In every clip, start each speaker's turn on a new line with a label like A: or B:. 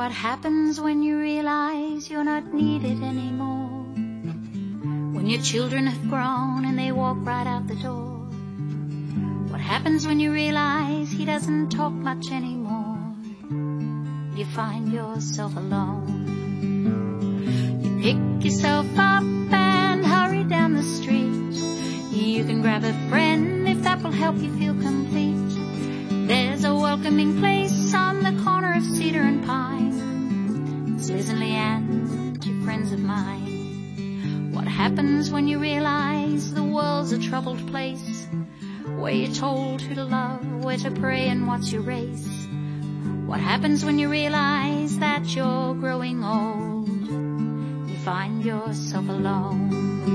A: What happens when you realize you're not needed anymore? When your children have grown and they walk right out the door? What happens when you realize he doesn't talk much anymore? You find yourself alone. You pick yourself up and hurry down the street. You can grab a friend if that will help you feel complete. There's a welcoming place on the corner of Cedar and Pine. It's Liz and Leanne, two friends of mine. What happens when you realize the world's a troubled place, where you're told who to love, where to pray and what's your race? What happens when you realize that you're growing old? You find yourself alone.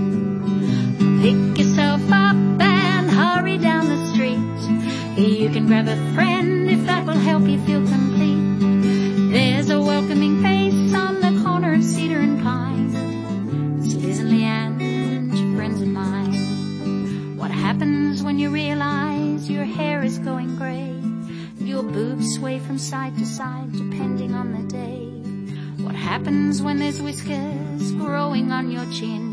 A: Pick yourself up and hurry down the street. You can grab a friend if that will help you feel complete. There's a welcoming face on the corner of Cedar and Pine. It's Liz and Leanne, two friends of mine. What happens when you realize your hair is going grey? Your boobs sway from side to side depending on the day. What happens when there's whiskers growing on your chin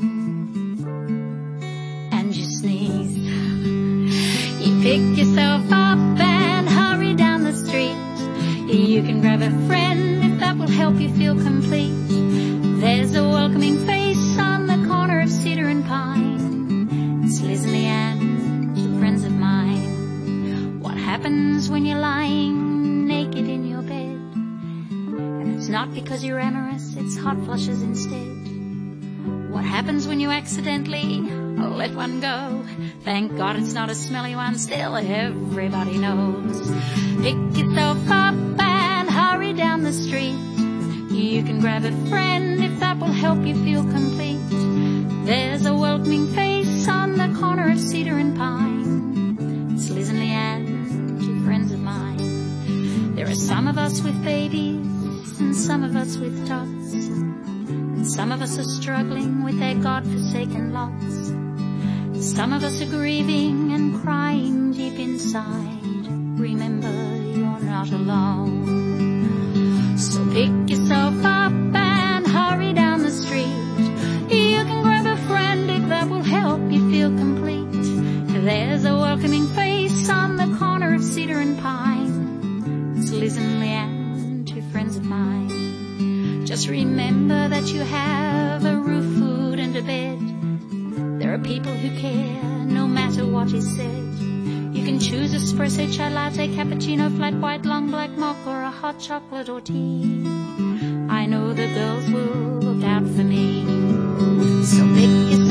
A: and you sneeze? You pick yourself up and hurry down the street. You can grab a friend if that will help you feel complete. There's a welcoming face on the corner of Cedar and Pine. It's Liz and Leanne, two friends of mine. What happens when you're lying naked in your bed? And it's not because you're amorous, it's hot flushes instead. What happens when you accidentally let one go? Thank God it's not a smelly one, still everybody knows. Pick yourself up and hurry down the street. You can grab a friend if that will help you feel complete. There's a welcoming face on the corner of Cedar and Pine. It's Liz and Leanne, two friends of mine. There are some of us with babies and some of us with tots, and some of us are struggling with their God-forsaken lots. Some of us are grieving and crying deep inside. Remember, you're not alone. So pick yourself up and hurry down the street. You can grab a friend if that will help you feel complete. There's a welcoming face on the corner of Cedar and Pine. It's Liz and Leanne, two friends of mine. Just remember that you have a roof, food and a bed. There are people who care, no matter what is said. You can choose espresso, chai latte, cappuccino, flat white, long black mocha, or a hot chocolate or tea. I know the girls will look out for me. So pick yourself